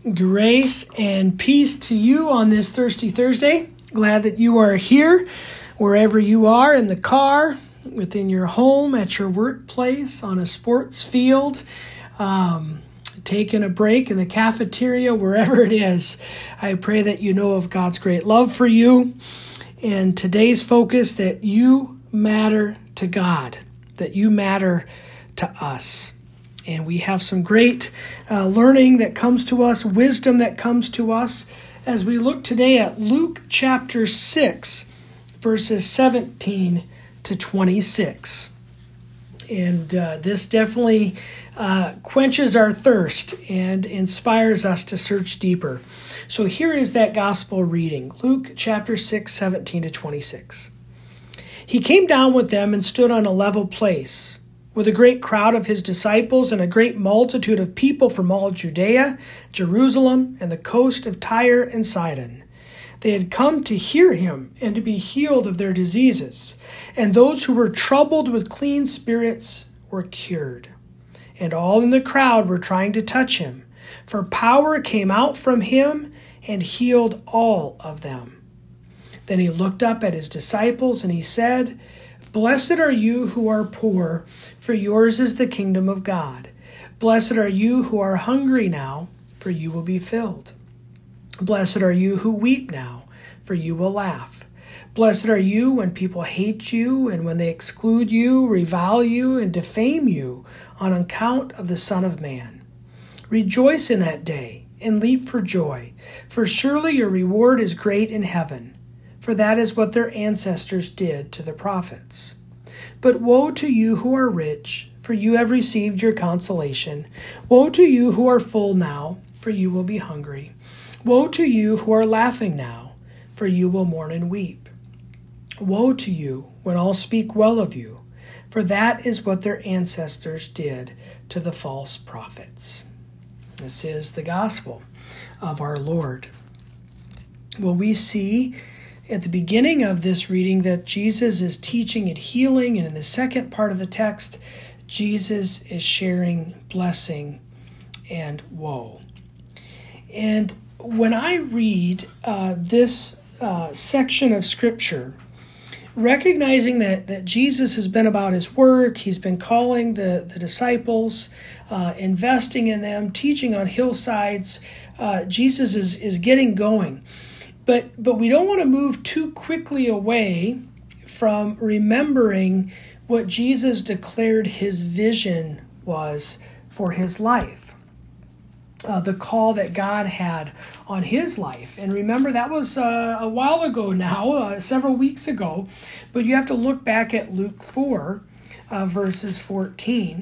Grace and peace to you on this Thirsty Thursday. Glad that you are here, wherever you are, in the car, within your home, at your workplace, on a sports field, taking a break in the cafeteria, wherever it is. I pray that you know of God's great love for you. And today's focus, that you matter to God, that you matter to us. And we have some great learning that comes to us, wisdom that comes to us, as we look today at Luke chapter 6, verses 17 to 26. And this definitely quenches our thirst and inspires us to search deeper. So here is that gospel reading, Luke chapter 6, 17 to 26. He came down with them and stood on a level place, with a great crowd of his disciples and a great multitude of people from all Judea, Jerusalem, and the coast of Tyre and Sidon. They had come to hear him and to be healed of their diseases, and those who were troubled with clean spirits were cured. And all in the crowd were trying to touch him, for power came out from him and healed all of them. Then he looked up at his disciples and he said, "Blessed are you who are poor, for yours is the kingdom of God. Blessed are you who are hungry now, for you will be filled. Blessed are you who weep now, for you will laugh. Blessed are you when people hate you and when they exclude you, revile you, and defame you on account of the Son of Man. Rejoice in that day and leap for joy, for surely your reward is great in heaven. For that is what their ancestors did to the prophets. But woe to you who are rich, for you have received your consolation. Woe to you who are full now, for you will be hungry. Woe to you who are laughing now, for you will mourn and weep. Woe to you when all speak well of you, for that is what their ancestors did to the false prophets." This is the gospel of our Lord. Well, we see at the beginning of this reading that Jesus is teaching and healing, and in the second part of the text, Jesus is sharing blessing and woe. And when I read this section of Scripture, recognizing that Jesus has been about his work, he's been calling the disciples, investing in them, teaching on hillsides, Jesus is getting going. But we don't want to move too quickly away from remembering what Jesus declared his vision was for his life. The call that God had on his life. And remember, that was a while ago now, several weeks ago. But you have to look back at Luke 4, verses 14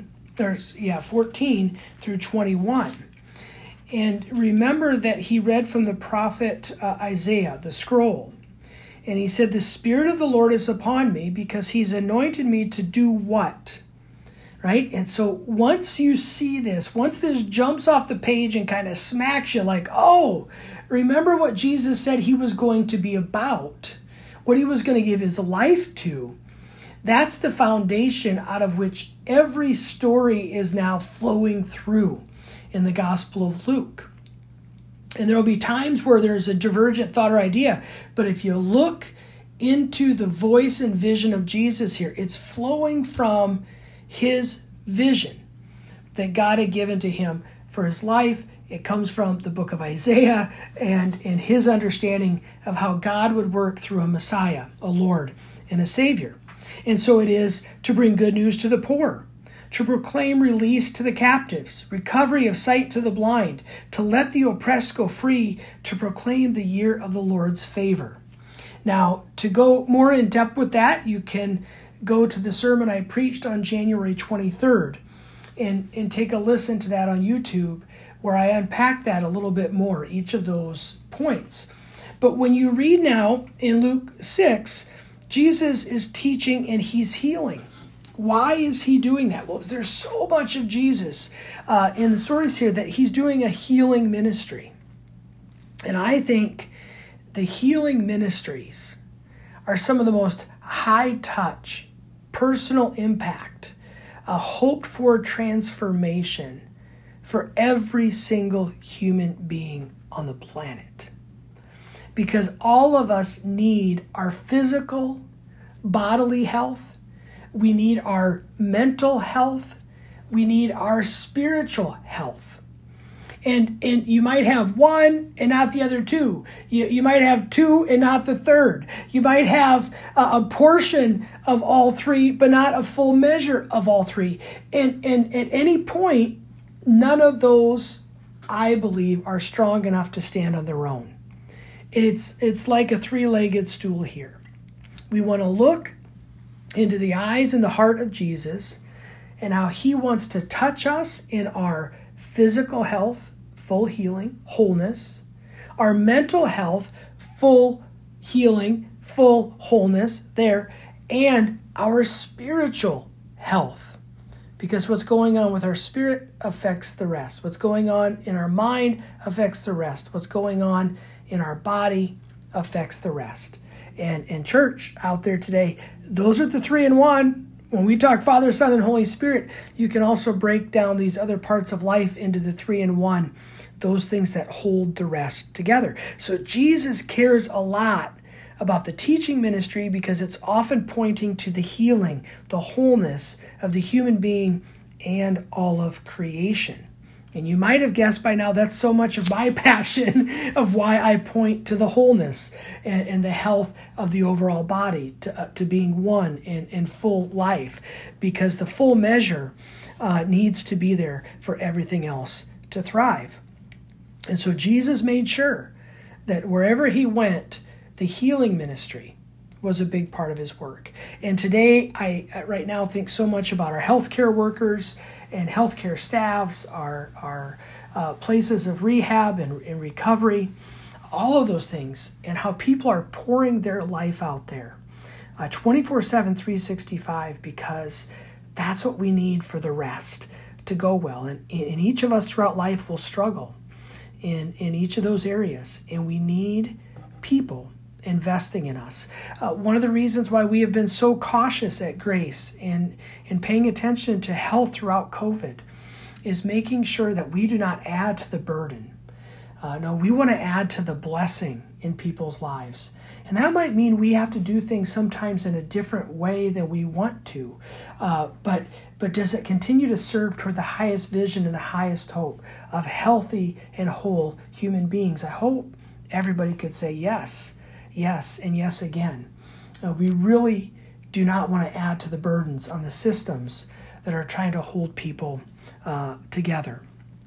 through 21. And remember that he read from the prophet Isaiah, the scroll. And he said, "The Spirit of the Lord is upon me because he's anointed me to do what?" Right? And so once you see this, once this jumps off the page and kind of smacks you like, oh, remember what Jesus said he was going to be about, what he was going to give his life to. That's the foundation out of which every story is now flowing through in the Gospel of Luke. And there will be times where there's a divergent thought or idea, but if you look into the voice and vision of Jesus here, it's flowing from his vision that God had given to him for his life. It comes from the book of Isaiah and in his understanding of how God would work through a Messiah, a Lord, and a Savior. And so it is to bring good news to the poor, to proclaim release to the captives, recovery of sight to the blind, to let the oppressed go free, to proclaim the year of the Lord's favor. Now, to go more in depth with that, you can go to the sermon I preached on January 23rd and take a listen to that on YouTube, where I unpack that a little bit more, each of those points. But when you read now in Luke 6, Jesus is teaching and he's healing. Why is he doing that? Well, there's so much of Jesus in the stories here that he's doing a healing ministry. And I think the healing ministries are some of the most high-touch, personal impact, a hoped-for transformation for every single human being on the planet. Because all of us need our physical, bodily health. We need our mental health. We need our spiritual health. And you might have one and not the other two. You might have two and not the third. You might have a portion of all three, but not a full measure of all three. And at any point, none of those, I believe, are strong enough to stand on their own. It's like a three-legged stool here. We want to look into the eyes and the heart of Jesus and how he wants to touch us in our physical health, full healing, wholeness, our mental health, full healing, full wholeness there, and our spiritual health. Because what's going on with our spirit affects the rest. What's going on in our mind affects the rest. What's going on in our body affects the rest. And in church out there today, those are the 3 in 1. When we talk Father, Son, and Holy Spirit, you can also break down these other parts of life into the 3 in 1, those things that hold the rest together. So Jesus cares a lot about the teaching ministry because it's often pointing to the healing, the wholeness of the human being and all of creation. And you might have guessed by now that's so much of my passion of why I point to the wholeness and the health of the overall body, to being one in full life, because the full measure needs to be there for everything else to thrive. And so Jesus made sure that wherever he went, the healing ministry was a big part of his work. And today, I right now think so much about our healthcare workers and healthcare staffs, our places of rehab and recovery, all of those things, and how people are pouring their life out there 24/7, 365, because that's what we need for the rest to go well. And each of us throughout life will struggle in each of those areas, and we need people investing in us. One of the reasons why we have been so cautious at Grace in paying attention to health throughout COVID is making sure that we do not add to the burden. No, we want to add to the blessing in people's lives. And that might mean we have to do things sometimes in a different way than we want to. But does it continue to serve toward the highest vision and the highest hope of healthy and whole human beings? I hope everybody could say yes, yes, and yes again. We really do not want to add to the burdens on the systems that are trying to hold people together.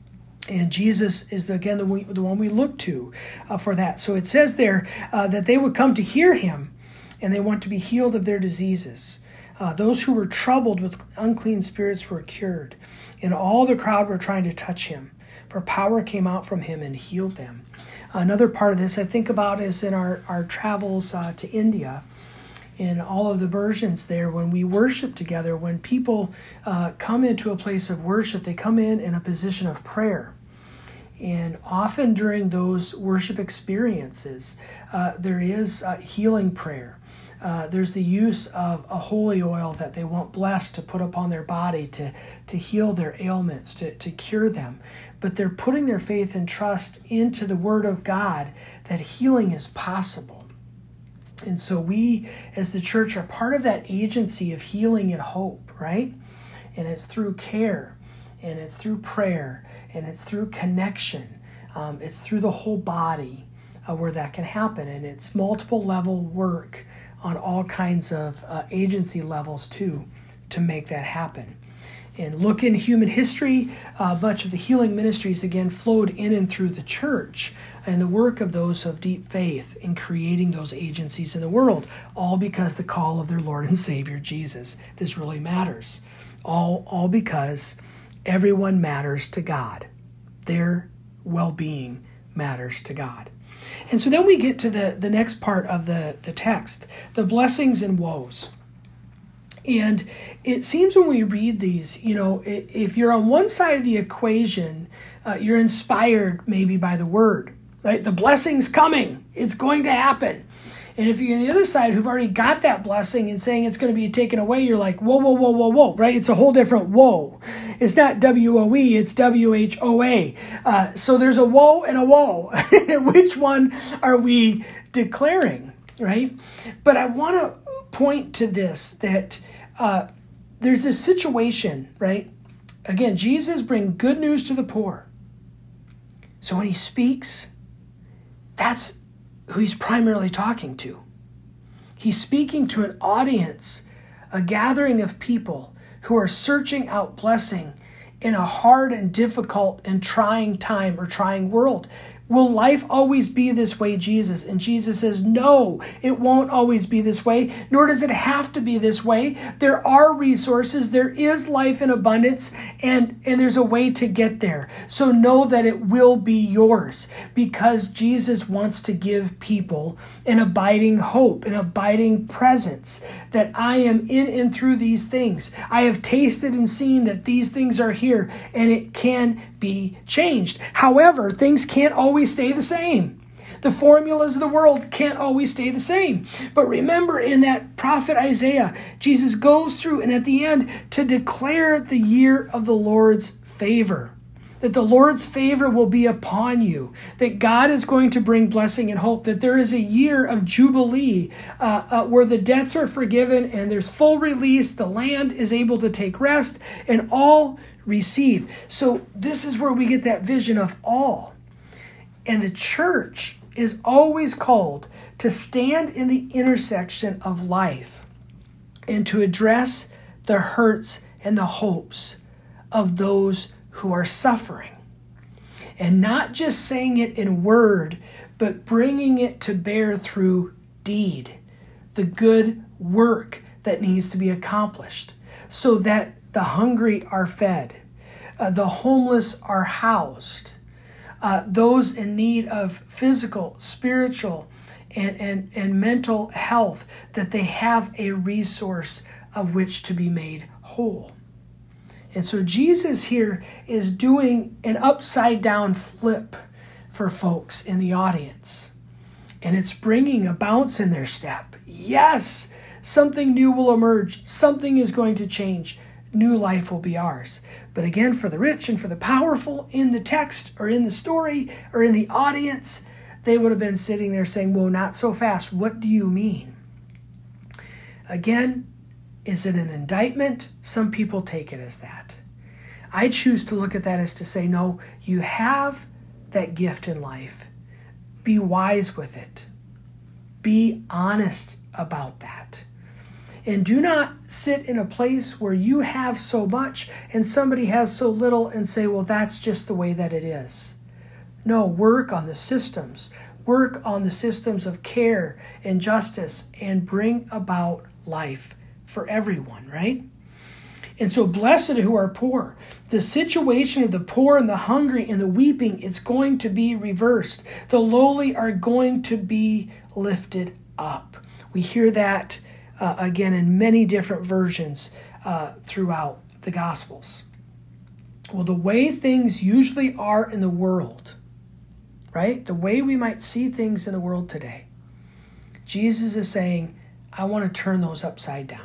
And Jesus is, the one we look to for that. So it says there that they would come to hear him, and they want to be healed of their diseases. Those who were troubled with unclean spirits were cured, and all the crowd were trying to touch him, for power came out from him and healed them. Another part of this I think about is in our travels to India. In all of the versions there, when we worship together, when people come into a place of worship, they come in a position of prayer. And often during those worship experiences, there is healing prayer. There's the use of a holy oil that they want blessed to put upon their body to heal their ailments, to cure them. But they're putting their faith and trust into the Word of God that healing is possible. And so we, as the church, are part of that agency of healing and hope, right? And it's through care, and it's through prayer, and it's through connection. It's through the whole body where that can happen. And it's multiple level work on all kinds of agency levels too to make that happen. And look in human history, a bunch of the healing ministries again flowed in and through the church and the work of those of deep faith in creating those agencies in the world, all because the call of their Lord and Savior Jesus. This really matters. All because everyone matters to God. Their well-being matters to God. And so then we get to the next part of the text, the blessings and woes. And it seems when we read these, if you're on one side of the equation, you're inspired maybe by the word, right? The blessing's coming. It's going to happen. And if you're on the other side who've already got that blessing and saying it's going to be taken away, you're like, whoa, whoa, whoa, whoa, whoa, right? It's a whole different whoa. It's not W-O-E, it's W-H-O-A. So there's a woe and a woe. Which one are we declaring, right? But I want to point to this, that there's this situation, right? Again, Jesus brings good news to the poor. So when he speaks, that's who he's primarily talking to. He's speaking to an audience, a gathering of people who are searching out blessing in a hard and difficult and trying time or trying world. Will life always be this way, Jesus? And Jesus says, no, it won't always be this way, nor does it have to be this way. There are resources, there is life in abundance, and there's a way to get there. So know that it will be yours, because Jesus wants to give people an abiding hope, an abiding presence, that I am in and through these things. I have tasted and seen that these things are here, and it can be changed. However, things can't always stay the same. The formulas of the world can't always stay the same. But remember, in that prophet Isaiah, Jesus goes through and at the end to declare the year of the Lord's favor. That the Lord's favor will be upon you. That God is going to bring blessing and hope. That there is a year of jubilee where the debts are forgiven and there's full release. The land is able to take rest and all receive. So this is where we get that vision of all. And the church is always called to stand in the intersection of life and to address the hurts and the hopes of those who are suffering. And not just saying it in word, but bringing it to bear through deed, the good work that needs to be accomplished, so that the hungry are fed, the homeless are housed, those in need of physical, spiritual, and mental health, that they have a resource of which to be made whole. And so Jesus here is doing an upside down flip for folks in the audience. And it's bringing a bounce in their step. Yes, something new will emerge. Something is going to change. New life will be ours. But again, for the rich and for the powerful in the text or in the story or in the audience, they would have been sitting there saying, whoa, not so fast. What do you mean? Again, is it an indictment? Some people take it as that. I choose to look at that as to say, no, you have that gift in life. Be wise with it. Be honest about that. And do not sit in a place where you have so much and somebody has so little and say, well, that's just the way that it is. No, work on the systems. Work on the systems of care and justice and bring about life for everyone, right? And so blessed who are poor. The situation of the poor and the hungry and the weeping, it's going to be reversed. The lowly are going to be lifted up. We hear that again in many different versions throughout the Gospels. Well, the way things usually are in the world, right? The way we might see things in the world today, Jesus is saying, I want to turn those upside down.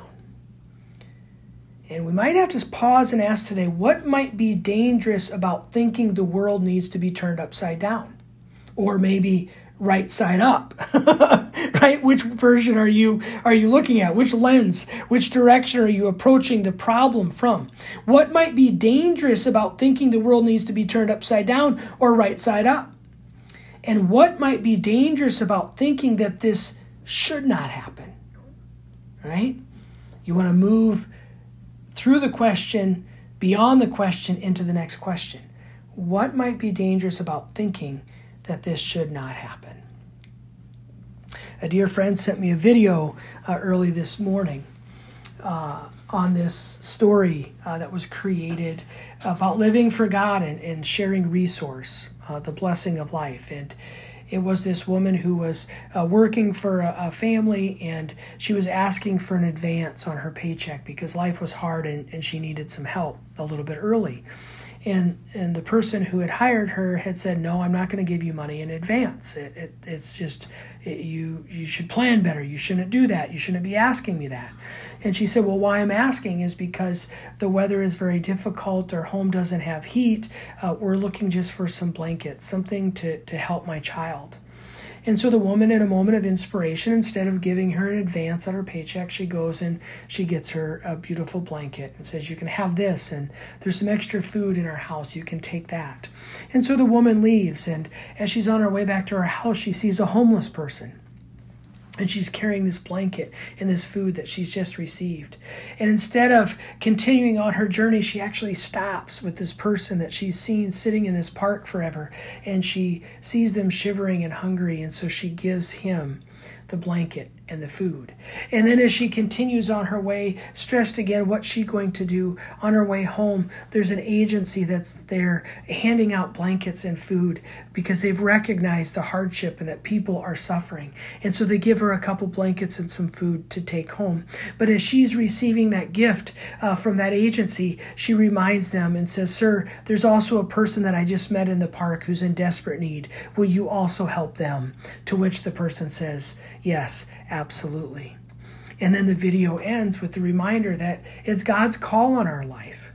And we might have to pause and ask today, what might be dangerous about thinking the world needs to be turned upside down? Or maybe right side up, right? Which version are you looking at? Which lens, which direction are you approaching the problem from? What might be dangerous about thinking the world needs to be turned upside down or right side up? And what might be dangerous about thinking that this should not happen, right? You want to move through the question, beyond the question, into the next question. What might be dangerous about thinking that this should not happen? A dear friend sent me a video early this morning on this story that was created about living for God and sharing resource, the blessing of life. And it was this woman who was working for a family, and she was asking for an advance on her paycheck because life was hard and she needed some help a little bit early. And the person who had hired her had said, no, I'm not going to give you money in advance. It's just, you should plan better. You shouldn't do that. You shouldn't be asking me that. And she said, well, why I'm asking is because the weather is very difficult. Our home doesn't have heat. We're looking just for some blankets, something to help my child. And so the woman, in a moment of inspiration, instead of giving her an advance on her paycheck, she goes and she gets her a beautiful blanket and says, you can have this, and there's some extra food in our house. You can take that. And so the woman leaves, and as she's on her way back to her house, she sees a homeless person. And she's carrying this blanket and this food that she's just received. And instead of continuing on her journey, she actually stops with this person that she's seen sitting in this park forever. And she sees them shivering and hungry. And so she gives him the blanket and the food. And then as she continues on her way, stressed again, what's she going to do? On her way home, there's an agency that's there handing out blankets and food because they've recognized the hardship and that people are suffering. And so they give her a couple blankets and some food to take home. But as she's receiving that gift from that agency, she reminds them and says, sir, there's also a person that I just met in the park who's in desperate need. Will you also help them? To which the person says, yes, absolutely. And then the video ends with the reminder that it's God's call on our life.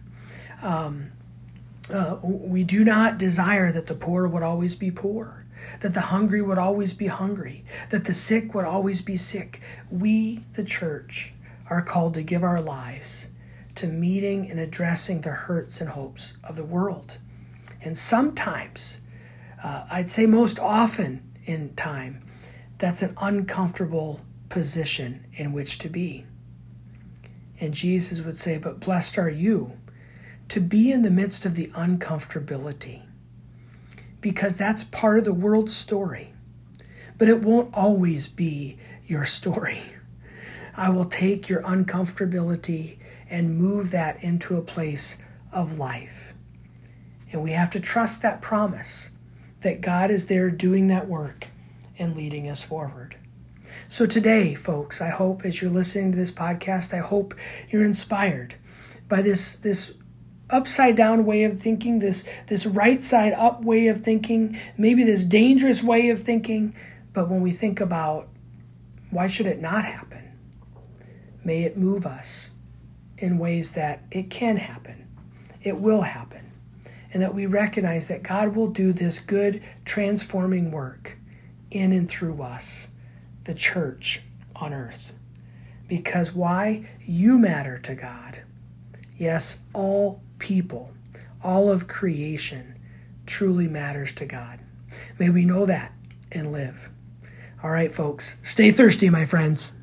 We do not desire that the poor would always be poor, that the hungry would always be hungry, that the sick would always be sick. We, the church, are called to give our lives to meeting and addressing the hurts and hopes of the world. And sometimes, I'd say most often in time, that's an uncomfortable position in which to be. And Jesus would say, but blessed are you to be in the midst of the uncomfortability, because that's part of the world's story. But it won't always be your story. I will take your uncomfortability and move that into a place of life. And we have to trust that promise that God is there doing that work and leading us forward. So today, folks, I hope as you're listening to this podcast, I hope you're inspired by this upside down way of thinking, this right side up way of thinking, maybe this dangerous way of thinking. But when we think about why should it not happen, may it move us in ways that it can happen, it will happen, and that we recognize that God will do this good transforming work in and through us, the church on earth. Because why? You matter to God. Yes, all people, all of creation truly matters to God. May we know that and live. All right, folks, stay thirsty, my friends.